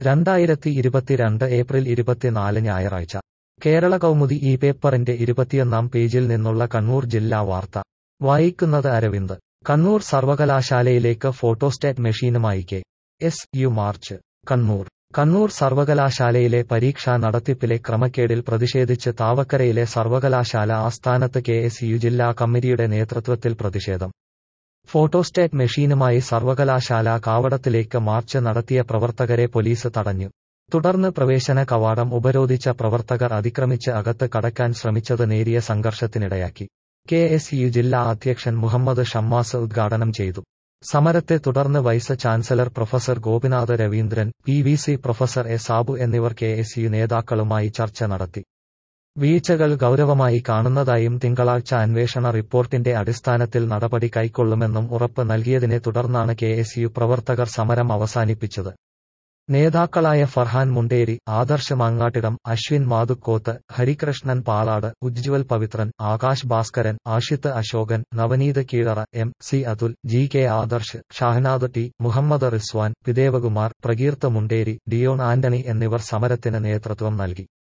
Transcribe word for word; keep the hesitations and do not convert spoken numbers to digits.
രണ്ടായിരത്തി ഇരുപത്തിരണ്ട് ഏപ്രിൽ ഇരുപത്തിനാല് ഞായറാഴ്ച കേരള കൗമുദി ഈ പേപ്പറിന്റെ ഇരുപത്തിയൊന്നാം പേജിൽ നിന്നുള്ള കണ്ണൂർ ജില്ലാ വാർത്ത വായിക്കുന്നത് അരവിന്ദ്. കണ്ണൂർ സർവകലാശാലയിലേക്ക് ഫോട്ടോസ്റ്റാറ്റ് മെഷീനുമായി K S U march. Kannur Kannur സർവകലാശാലയിലെ പരീക്ഷാ നടത്തിപ്പിലെ ക്രമക്കേടിൽ പ്രതിഷേധിച്ച് താവക്കരയിലെ സർവകലാശാല ആസ്ഥാനത്ത് കെ എസ് യു ജില്ലാ കമ്മിറ്റിയുടെ നേതൃത്വത്തിൽ പ്രതിഷേധം. ഫോട്ടോസ്റ്റാറ്റ് മെഷീനുമായി സർവകലാശാല കവാടത്തിലേക്ക് മാർച്ച് നടത്തിയ പ്രവർത്തകരെ പോലീസ് തടഞ്ഞു. തുടർന്ന് പ്രവേശന കവാടം ഉപരോധിച്ച പ്രവർത്തകർ അതിക്രമിച്ച് അകത്ത് കടക്കാൻ ശ്രമിച്ചത് നേരിയ സംഘർഷത്തിനിടയാക്കി. കെ എസ് യു ജില്ലാ അധ്യക്ഷൻ മുഹമ്മദ് ഷമ്മാസ് ഉദ്ഘാടനം ചെയ്തു. സമരത്തെ തുടർന്ന് vice chancellor professor Gopinath Raveendran, P V C professor A Sabu എന്നിവർ കെ എസ് യു നേതാക്കളുമായി ചർച്ച നടത്തി. വീഴ്ചകൾ ഗൗരവമായി കാണുന്നതായും തിങ്കളാഴ്ച അന്വേഷണ റിപ്പോർട്ടിന്റെ അടിസ്ഥാനത്തിൽ നടപടി കൈക്കൊള്ളുമെന്നും ഉറപ്പ് നൽകിയതിനെ തുടർന്നാണ് കെ എസ് യു പ്രവർത്തകർ സമരം അവസാനിപ്പിച്ചത്. നേതാക്കളായ Farhan Munderi, Adarsh Mangattidam, Ashwin Mathukkoth, Harikrishnan Palad, Ujjwal Pavithran, Akash Bhaskaran, Ashith Ashokan, Navaneeth Keezhara, M C Athul, G K Adarsh, Shahanad T, Muhammad Rizwan, P Devakumar, Prakeerth Munderi, Dion Antony എന്നിവർ സമരത്തിന് നേതൃത്വം നൽകി.